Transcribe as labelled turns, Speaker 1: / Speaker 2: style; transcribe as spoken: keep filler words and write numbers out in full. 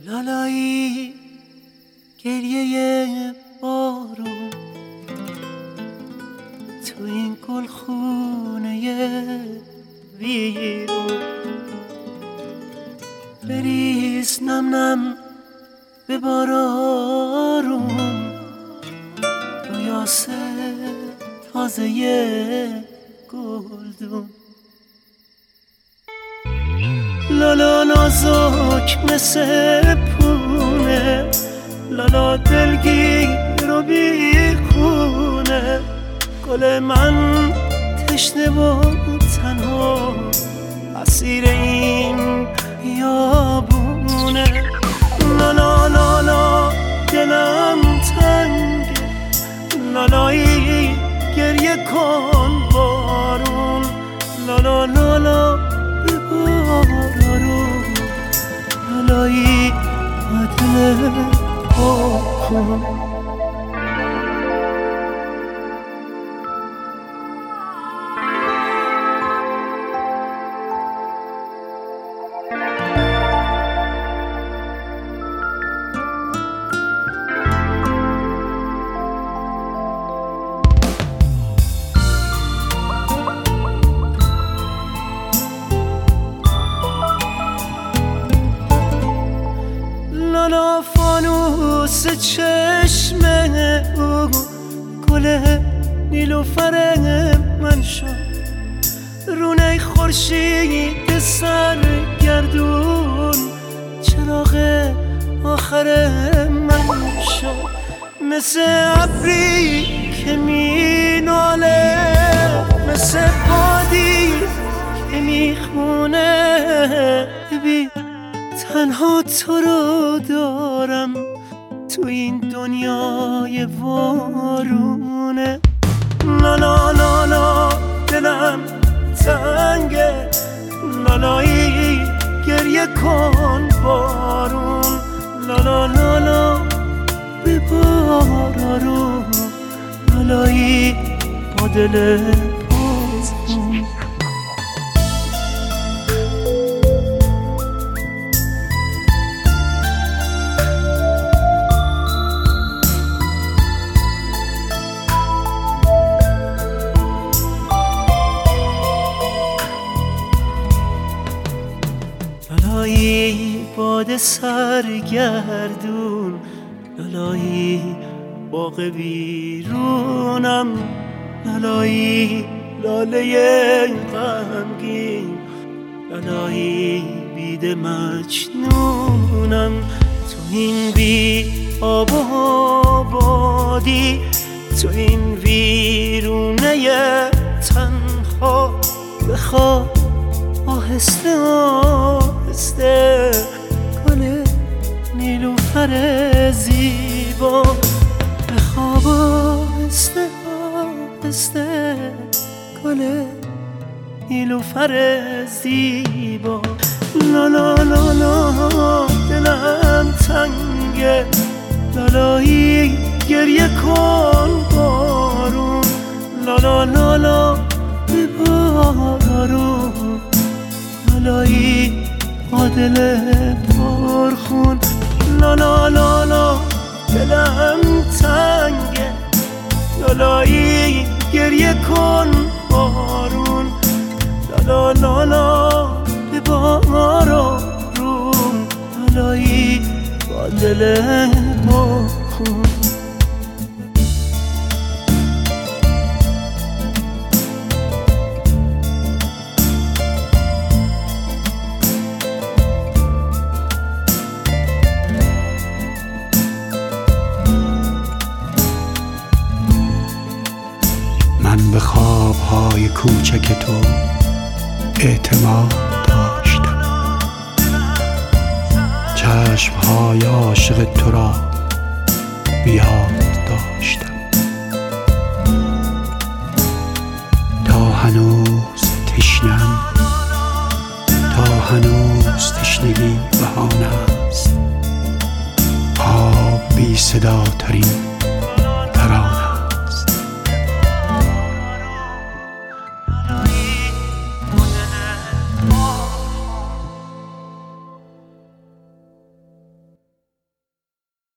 Speaker 1: لالایی گریه بارون تو این گلخونه ویرون، بریز نم نم به بارارون، رویاسه تازه گلدون. لالا نازک مثل پونه، لالا دلگیر و بیخونه، گل من تشنه و تنها اسیر این بیابونه. لالا لالا دلم تنگه، لالایی گریه کن بارون، لالا لالا به بارون، لالایی با دل پاکن. لالا فانوس چشم او، گل نیلوفر من شد، رونه خورشید سرگردون، چراغ آخر من شد. مثل ابری که می ناله، مثل بادی که می خونه، ببین تنها تو رو دارم تو این دنیای وارونه. لالا لالا دلم تنگه، لالایی گریه کن بارون، لالا لالا به بارون، لالایی با دل پاکن. لالایی باد سرگردون، لالایی باغ بیرونم، لالایی لاله غمگین، لالایی بید مجنونم. تو این بی آب و آبادی، تو این ویرونه تنها، بخواب آهسته آهسته، گل نیلوفر زیبا، بخواب آهسته آهسته، گل نیلوفر زیبا. لالا لالا دلم تنگه، لالایی گریه کن بارون، لالا لالا به بارون، لالایی با دل پرخون. لالا لالا دلم تنگه، لالایی گریه کن بارون، لالا لالا به بارون، لالایی با دل پرخون.
Speaker 2: من به خوابهای کوچک تو اعتماد داشتم، چشمهای عاشق تو را بیاد داشتم، تا هنوز تشنم، تا هنوز تشنگی بهانه است، آب بی صدا ترین